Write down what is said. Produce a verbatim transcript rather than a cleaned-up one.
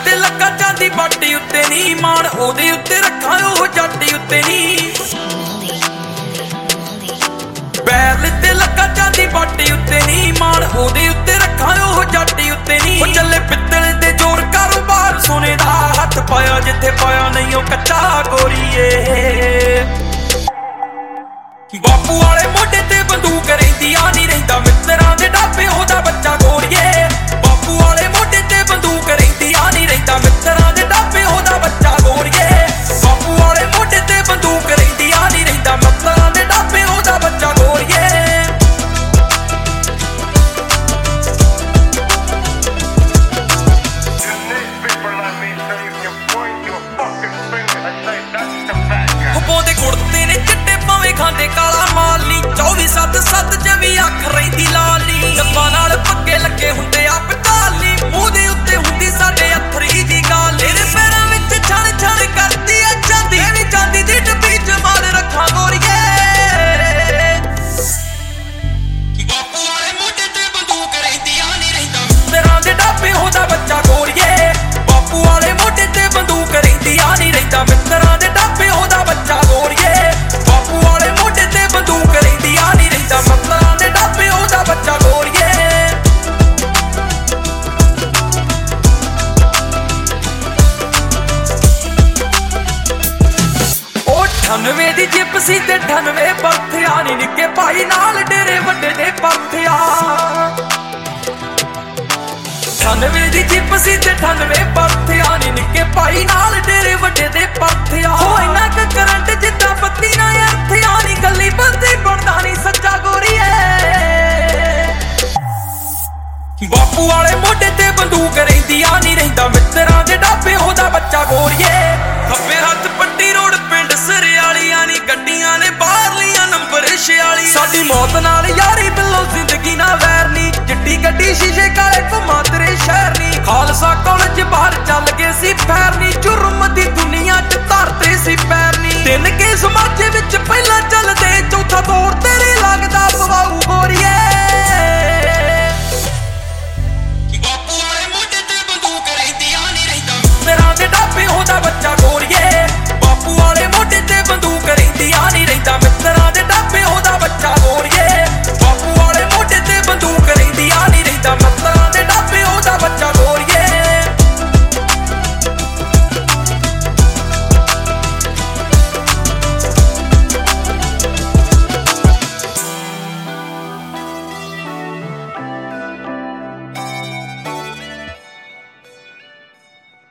ते लगा चांदी बाटी उत्ते नी मान ओदे उत्ते रखा ओह जाटी उत्ते नी बैल ते लगा चांदी बाटी उत्ते नी मान ओदे उत्ते रखा ओह जाटी उत्ते नी ओ चले पित्तल दे जोर कारोबार सोने दा हथ पाया जिथे पाया नहीं ओ कच्चा गोरीए बापू वाले मोढे ते बंदूक रहिंदी आ नहीं रहिंदा मित्तरां दे ढाबे ओहदा बच्चा गोरीए बापू वाले मोढे ते बंदूक रहिंदी आ नहीं रहिंदा मित्तरां दे ढाबे ओहदा बच्चा गोरीए बापू वाले मोढे ते बंदूक रहिंदी आ नहीं रहिंदा मित्तरां दे ढाबे ओहदा बच्चा गोरीए बोंदे कुड़ते ने चिट्टे भावें खांदे काला माल नी चौबी सत्त सत्त जवी अख रहिंदी लाल नी डब्बा नाल पक्के लगे हुंदे आ पटाली मूंह दे उत्ते हुंदी साडे अथरी दी गाल तेरे पैरां विच छण छण करदी आ चांदी मैं वी चांदी दी डब्बी च माल रखां गोरीए बापू वाले मोढे ते बंदूक रहिंदी आ नहीं रहिंदा तेरां दे ढाबे ओहदा बच्चा गोरीए बापू वाले मोढे ते बंदूक रहिंदी आ नहीं रहिंदा मित्तरां दे ढाबे ओहदा बच्चा गोरीए बापू वाले मोढे ते बंदूक रहिंदी आ नहीं रहिंदा मित्तरां दे ढाबे ओहदा बच्चा गोरीए अठानवे दी जिप सी ते अठानवे बरथिया नी निक्के भाई नाल डेरे वड्डे दे परथिया अठानवे दी जिप सी ते अठानवे बरथिया नी निक्के भाई नाल डेरे वड्डे दे परथिया हो इन्ना क करंट जिद्दां पत्ती ना अर्थिया नी गल्ली बंदी बनदा नी सच्चा गोरीए बापू वाले मोढे ते बंदूक रहिंदी आ नहीं रहिंदा मित्तरां दे ढाबे ओहदा बच्चा गोरीए खब्बे हत्थ पट्टी रोड पिंड सरियालियां नी गड्डियां ने बाहरलियां नंबर छियाली साडी मौत नाल यारी बिल्लो जिंदगी ना वैर नी चिट्टी गड्डी शीशे काले घुमा तेरे शहर नी खालसा कॉलेज बाहर चल गए सी फैर नी जुर्म दी दुनिया च धर